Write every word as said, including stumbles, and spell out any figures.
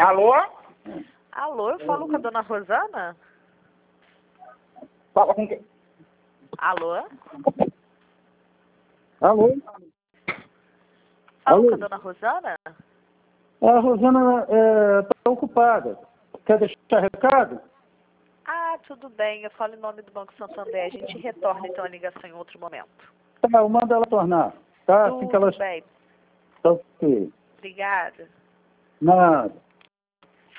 Alô? Alô, eu falo com a dona Rosana? Fala com quem? Alô? Alô? Falo Alô? com a dona Rosana? A Rosana está ocupada. Quer deixar recado? Ah, tudo bem. Eu falo em nome do Banco Santander. A gente retorna então a ligação em outro momento. Tá, eu mando ela tornar. Tá? Assim que Tudo ela... bem. Tá ok. Obrigada. Nada.